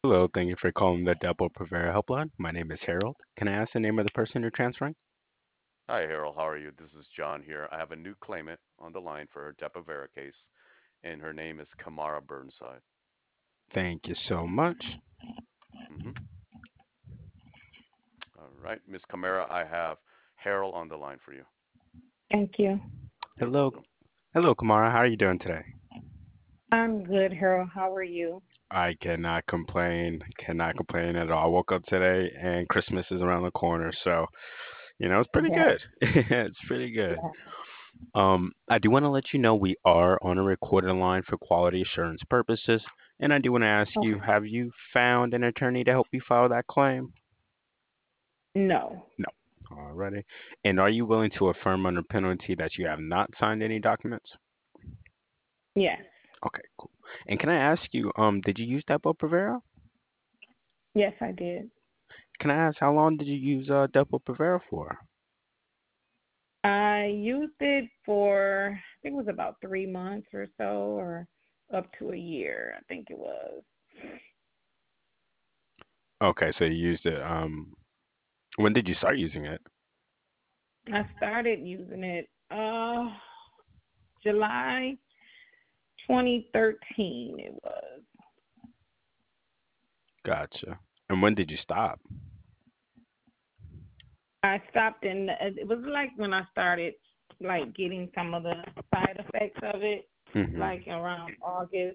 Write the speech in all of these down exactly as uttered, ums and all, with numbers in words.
Hello, thank you for calling the Depo-Provera helpline. My name is Harold. Can I ask the name of the person you're transferring? Hi, Harold. How are you? This is John here. I have a new claimant on the line for her Depo-Vera case, and her name is Kamara Burnside. Thank you so much. hmm All right, Miss Kamara, I have Harold on the line for you. Thank you. You're Hello, welcome. hello, Kamara. How are you doing today? I'm good, Harold. How are you? I cannot complain. Cannot complain at all. I woke up today and Christmas is around the corner, so you know it's pretty Yes. good. It's pretty good. Yeah. Um, I do want to let you know we are on a recorded line for quality assurance purposes, and I do want to ask you: Okay. Have you found an attorney to help you file that claim? No. No. Alrighty. And are you willing to affirm under penalty that you have not signed any documents? Yes. Okay, cool. And can I ask you, um, did you use Depo Provera? Yes, I did. Can I ask how long did you use uh Depo Provera for? I used it for, I think it was about three months or so, or up to a year, I think it was. Okay, so you used it. Um, when did you start using it? I started using it uh July twenty thirteen it was. Gotcha. And when did you stop? I stopped in, it was like when I started like getting some of the side effects of it, Mm-hmm. like around August.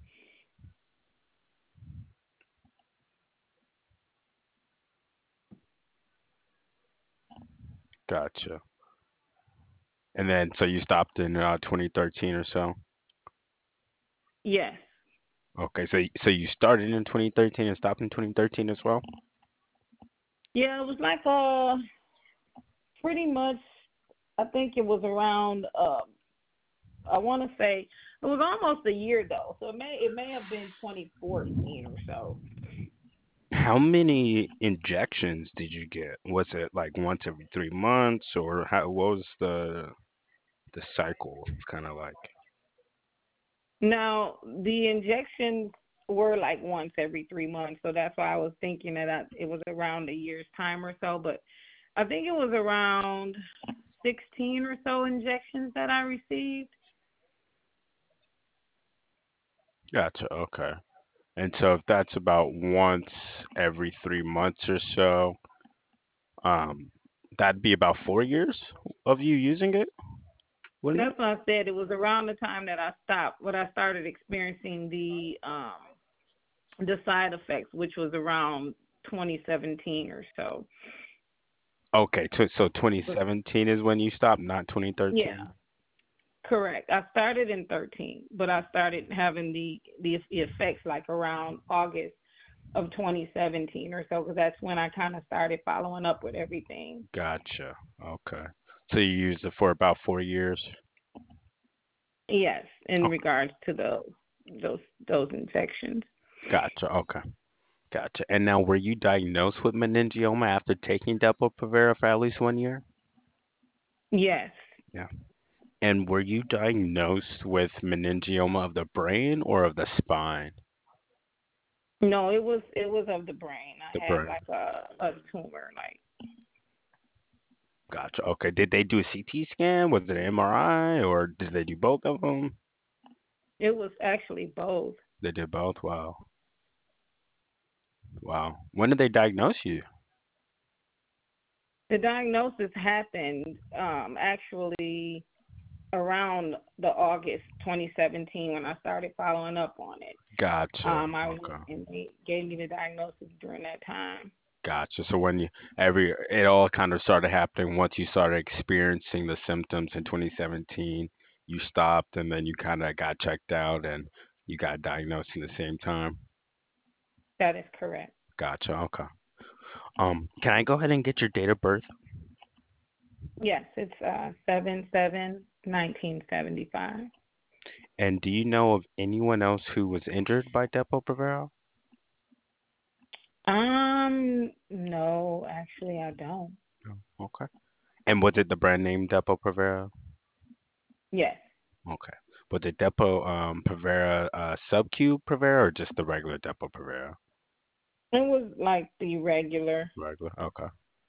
Gotcha. And then so you stopped in uh twenty thirteen or so. Yes. Okay, so y- so you started in twenty thirteen and stopped in twenty thirteen as well. Yeah, it was like uh pretty much I think it was around um I wanna say it was almost a year though. So it may it may have been twenty fourteen or so. How many injections did you get? Was it like once every three months, or how, what was the the cycle kind of like? Now the injections were like once every three months, so that's why I was thinking that I, it was around a year's time or so. But I think it was around sixteen or so injections that I received. Gotcha. Okay. And so if that's about once every three months or so, um, that'd be about four years of you using it, wouldn't it? That's why I said it was around the time that I stopped, when I started experiencing the um the side effects, which was around twenty seventeen or so. Okay. T- so But twenty seventeen is when you stopped, not yeah, twenty thirteen. correct. I started in thirteen, but I started having the the effects like around August of twenty seventeen or so, because that's when I kind of started following up with everything. Gotcha. Okay. So you used it for about four years. Yes, in Okay. regards to those those those infections. Gotcha. Okay. Gotcha. And now, were you diagnosed with meningioma after taking Depo-Provera for at least one year? Yes. Yeah. And were you diagnosed with meningioma of the brain or of the spine? No, it was it was of the brain. The I had brain. like a a tumor, like Gotcha. Okay. Did they do a C T scan? Was it an M R I, or did they do both of them? it was actually both. They did both. Wow. Wow. When did they diagnose you? The diagnosis happened um actually around the August twenty seventeen when I started following up on it. Gotcha. Um, I went Okay. and they gave me the diagnosis during that time. Gotcha. So when you every it all kind of started happening once you started experiencing the symptoms in twenty seventeen, you stopped and then you kind of got checked out and you got diagnosed in the same time. That is correct. Gotcha. Okay. Um, can I go ahead and get your date of birth? Yes, it's uh seven seven nineteen seventy five. And do you know of anyone else who was injured by Depo-Provera? Um, no, actually I don't. No. Okay. And was it the brand name Depo-Provera? Yes. Okay. Was it Depo um Provera uh Sub-Q Provera or just the regular Depo-Provera? It was like the regular. Regular. Okay.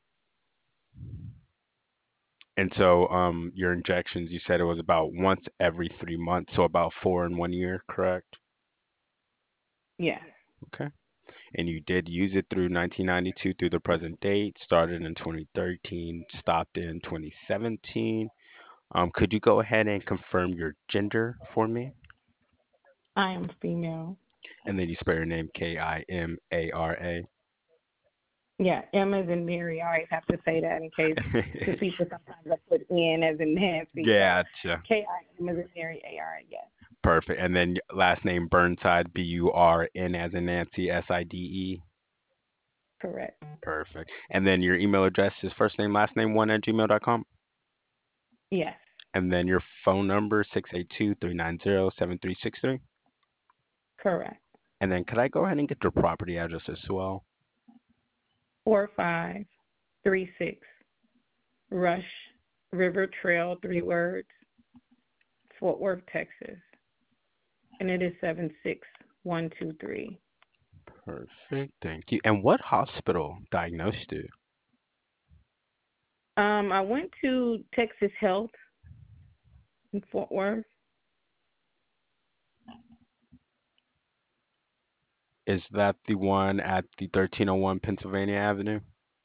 And so, um, your injections, you said it was about once every three months, so about four in one year, correct? Yes, Okay. And you did use it through nineteen ninety-two through the present date, started in twenty thirteen, stopped in twenty seventeen. Um, could you go ahead and confirm your gender for me? I am female. And then you spell your name K I M A R A. Yeah, M as in Mary. I always have to say that in case, because people sometimes I put N as in Nancy. So Gotcha. K I M as in Mary, A R A. Yes, Perfect. And then last name Burnside, B U R N as in Nancy, S I D E. correct. Perfect. And then your email address is first name, last name, one at gmail dot com. Yes, And then your phone number, six eight two, three nine zero, seven three six three. correct. And then could I go ahead and get your property address as well? Four five three six Rush River Trail, three words, Fort Worth, Texas, and it is seven six one two three. Perfect. Thank you. And what hospital diagnosed you? Um, I went to Texas Health in Fort Worth. Is that the one at the thirteen oh one Pennsylvania Avenue?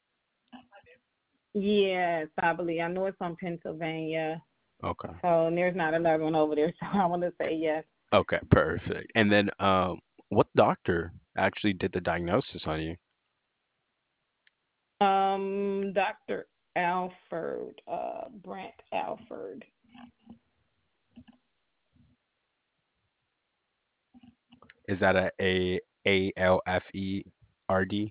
Yes, I believe. I know it's on Pennsylvania. Okay. So and there's not another one over there. So I want to say yes. Okay, perfect. And then um what doctor actually did the diagnosis on you? Um, Doctor Alford, uh, Brent Alford. Is that a A A L F E R D?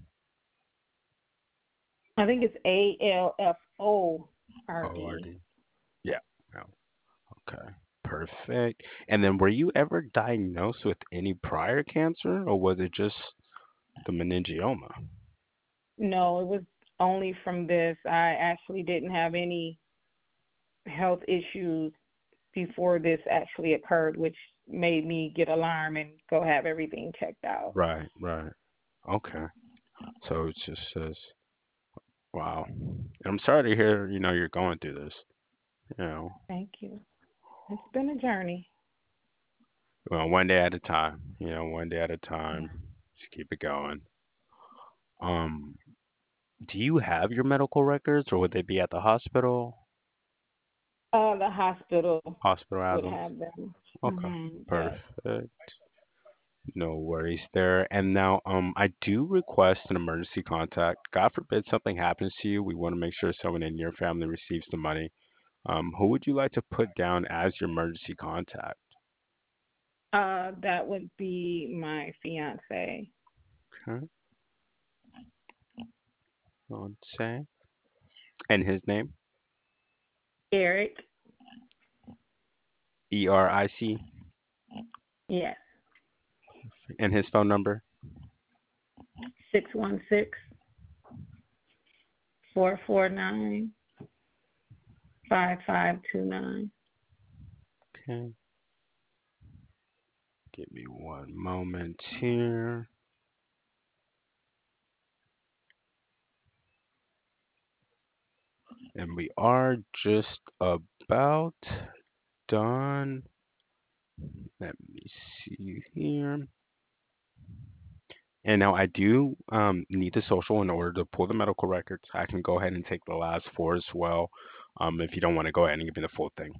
I think it's A L F O R Oh, D. R D. Yeah. Oh, okay. Perfect. And then were you ever diagnosed with any prior cancer or was it just the meningioma? No, it was only from this. I actually didn't have any health issues before this actually occurred, which made me get alarmed and go have everything checked out. Right, right. Okay. So it just says, wow. And I'm sorry to hear, you know, you're going through this. You know, Thank you. It's been a journey. well, one day at a time. You know, one day at a Yeah. time. Just keep it going. Um, do you have your medical records, or would they be at the hospital? Uh, the hospital Hospital has would them. have them. Okay, Hmm. Yes. perfect. No worries there. And now, um, I do request an emergency contact. God forbid something happens to you. We want to make sure someone in your family receives the money. Um, who would you like to put down as your emergency contact? Uh, that would be my fiance, Okay, one say. And his name? Eric. E R I C. Yes. And his phone number? Six one six four four nine five five two nine. Okay, give me one moment here. And we are just about done. Let me see here. And now I do um, need the social in order to pull the medical records. I can go ahead and take the last four as well. Um, if you don't want to go ahead and give me the full thing.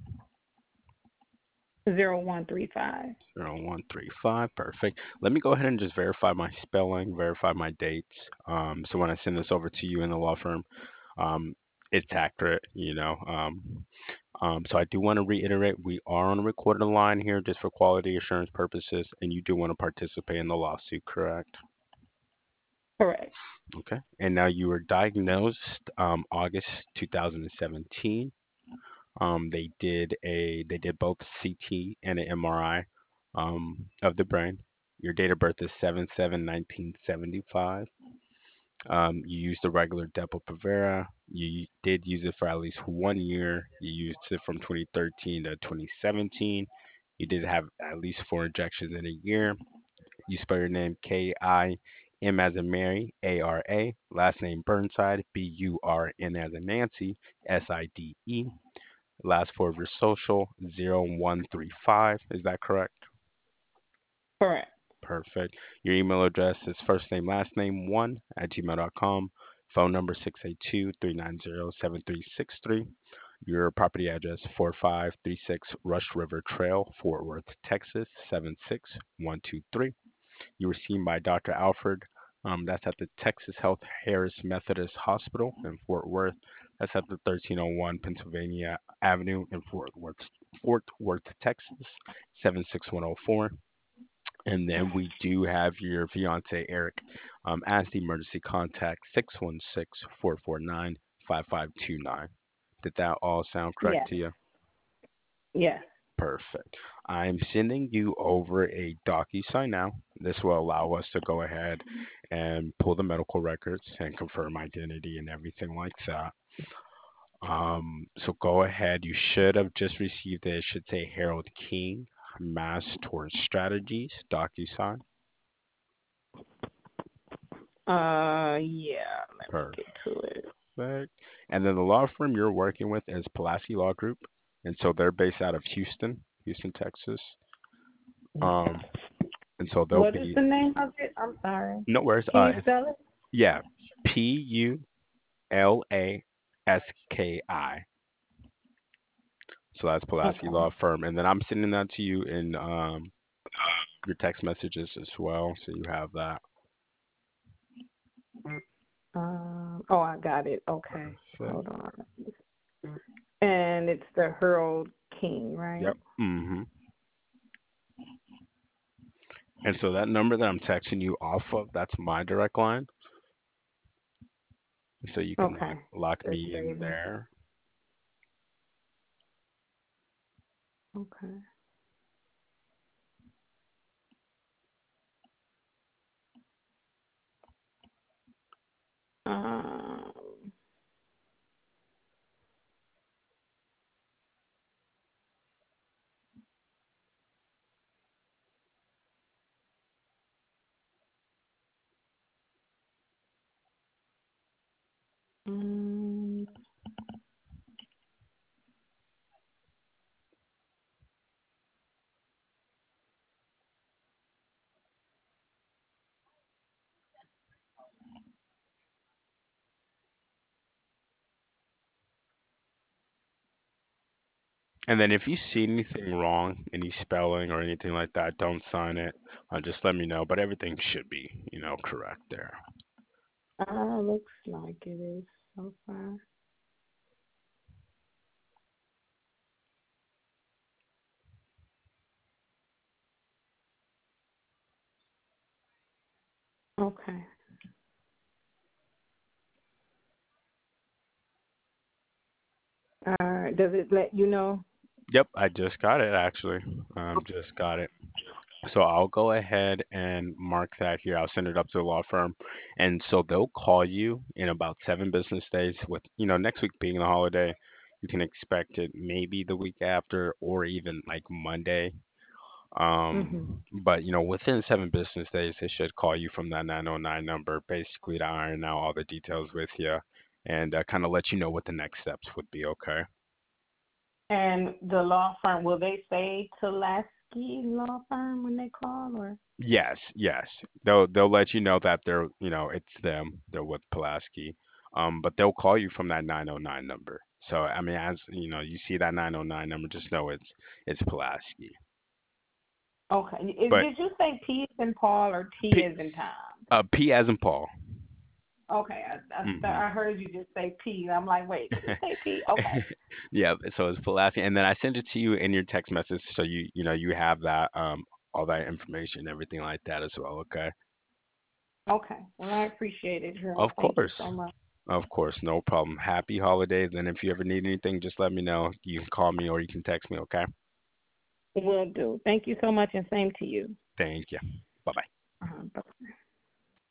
Zero one three five. Zero one three five, perfect. Let me go ahead and just verify my spelling, verify my dates. Um, so when I send this over to you in the law firm, um, it's accurate, you know. Um, um, so I do want to reiterate, we are on a recorded line here just for quality assurance purposes, and you do want to participate in the lawsuit, correct? Correct. Okay. And now you were diagnosed um, August two thousand seventeen. Um, they did a they did both C T and an M R I um, of the brain. Your date of birth is seven seven nineteen seventy five. Um, you used the regular Depo-Provera. You did use it for at least one year. You used it from twenty thirteen to twenty seventeen. You did have at least four injections in a year. You spell your name K I M as in Mary, A R A. Last name Burnside, B U R N as in Nancy, S I D E. Last four of your social, zero one three five. Is that correct? Correct. Perfect. Your email address is first name, last name, one at gmail dot com. Phone number six eight two, three nine zero, seven three six three. Your property address four five three six Rush River Trail, Fort Worth, Texas seven six one two three. You were seen by Doctor Alfred. Um, that's at the Texas Health Harris Methodist Hospital in Fort Worth. That's at the thirteen oh one Pennsylvania Avenue in Fort Worth, Fort Worth, Texas seven six one oh four. And then we do have your fiance Eric um, as the emergency contact six one six, four four nine, five five two nine. Did that all sound correct Yes. to you? Yes. Perfect. I'm sending you over a DocuSign now. This will allow us to go ahead and pull the medical records and confirm identity and everything like that. Um, so go ahead. You should have just received it. It should say Harold King, Mass Towards Strategies, DocuSign. Uh, yeah. Let me get Perfect. to it. And then the law firm you're working with is Pulaski Law Group. And so they're based out of Houston, Houston, Texas. Um, and so they'll What is be the name of it? I'm sorry. no worries. Can Uh, you it's spell it? yeah, P U L A S K I. So that's Pulaski Okay. Law Firm. And then I'm sending that to you in um your text messages as well, so you have that. Um. Oh, I got it. Okay. Perfect. Hold on. And it's the Harold King, right? Yep. Mm-hmm. And so that number that I'm texting you off of, that's my direct line. So you can lock Okay. lock Just me in saving. there. Okay. Um. mm, And then if you see anything wrong, any spelling or anything like that, don't sign it. Uh, just let me know. But everything should be, you know, correct there. uh, looks like it is so far. Okay. All right. Does it let you know? Yep, I just got it actually. Um, just got it. So I'll go ahead and mark that here. I'll send it up to the law firm. And so they'll call you in about seven business days with, you know, next week being the holiday. You can expect it maybe the week after or even like Monday. Mhm. Um, but you know, within seven business days, they should call you from that nine oh nine number, basically to iron out all the details with you and uh, kind of let you know what the next steps would be. Okay. And the law firm, will they say Pulaski Law Firm when they call, or? Yes, yes. They'll they'll let you know that they're, you know, it's them. They're with Pulaski. Um, but they'll call you from that nine oh nine number. So I mean, as you know, you see that nine oh nine number, just know it's it's Pulaski. Okay. I- But Did you say P is in Paul or T P is in Tom? uh P as in Paul. Okay. I, I, st- Hmm. I heard you just say P. I'm like, wait, did he say P? Okay. Yeah, so it's Pulaski, and then I send it to you in your text message, so you you know you have that um all that information, everything like that as well. Okay. Okay. Well, I appreciate it, Harold. Of Thank you course. so much. Of course, no problem. Happy holidays, and if you ever need anything, just let me know. You can call me or you can text me, okay? Will do. Thank you so much, and same to you. Thank you. Bye bye. Uh-huh. Bye.